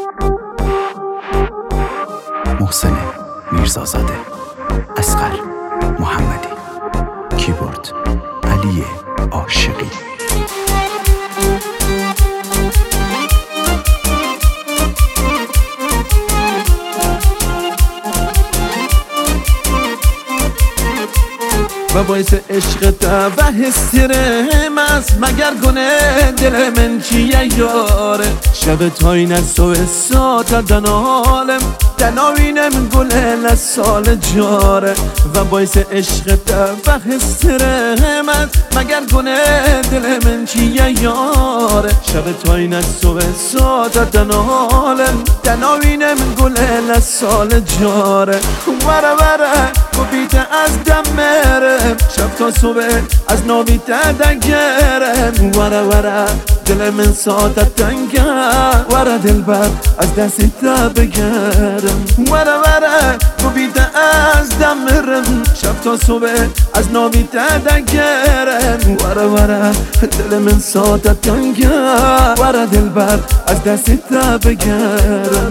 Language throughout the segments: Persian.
محسن میرزازاده، اصغر محمدی، کیبورد علی عاشقی. و باعث عشقت و حسرم است مگر گنه دل من چیه یاره شب تاین از سو ساعت دنالم دناوینم گل سال جاره و باعث عشقت و حسرم است مگر گنه دل من چیه یاره شب تاین از سو ساعت دنالم دناوینم گل سال جاره وره وره بیت از دم مرم شب تا صبح از نابی تدگرم وره وره دل من ساعت تنگه وره دل بر از دستی تا بگرم وره وره بیت از دم مرم شب تا صبح از نابی تدگرم وره وره دل من ساعت تنگه وره دل بر از دستی تا بگرم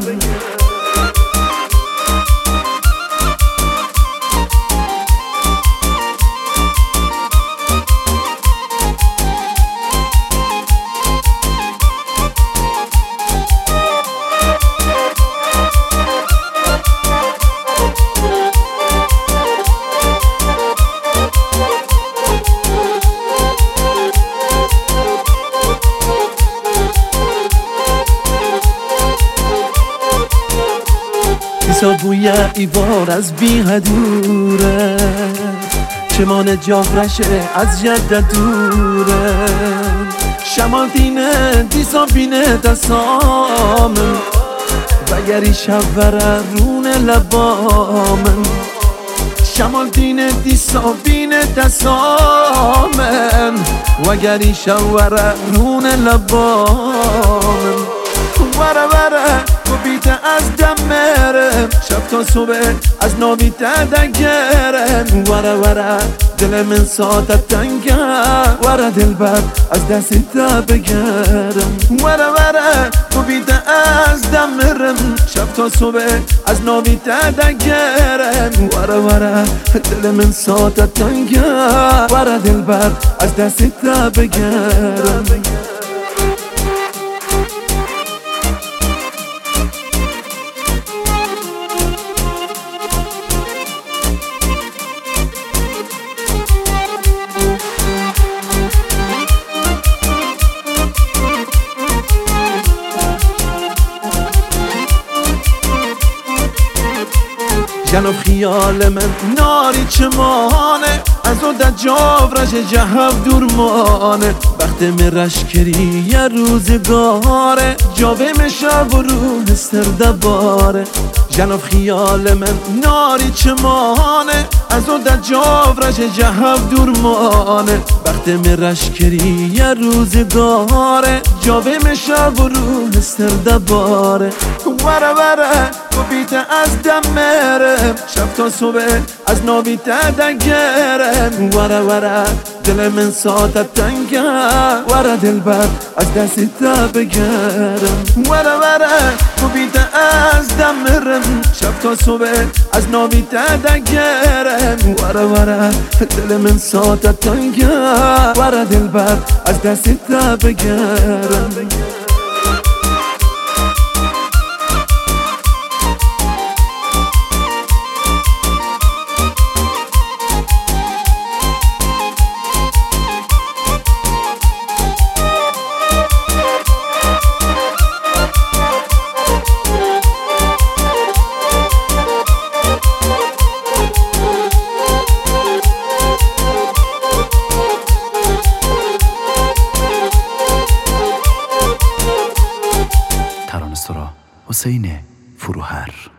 بیسا بوی ایوار از بیهدوره چمان جافرشه از جده دوره شمال دینه دیسا بینه دستامن وگری شوره رونه لبامن شمال دینه دیسا بینه دستامن وگری شوره رونه لبامن وره وره بیت از دم مرم شب تا صبح از نابی تدگرم وره وره دل من ساعت تنگه وره دل بر از دستی تا بگرم وره وره بیت از دم مرم شب تا صبح از نابی تدگرم وره وره دل من ساعت تنگه وره دل بر از دستی تا بگرم جناب خیال من ناری چمانه از او در جاورش جهب دور مانه وقت مرش کری یه روزگاره جاوه مشب و روح استردباره جناب خیال من ناری چمانه از او در جاورش جهب دور مانه وقت مرش کری یه روزگاره جاوه مشب و روح استردباره وره وره بیت از دم مرم شب تا صبح از نابی تدگرم وره وره دل من ساعت تنگه وره دل بر از دستی تا بگرم وره وره بیت از دم مرم شب تا صبح از نابی تدگرم وره وره دل من ساعت تنگه وره دل بر از دستی تا بگرم حسین فروهر.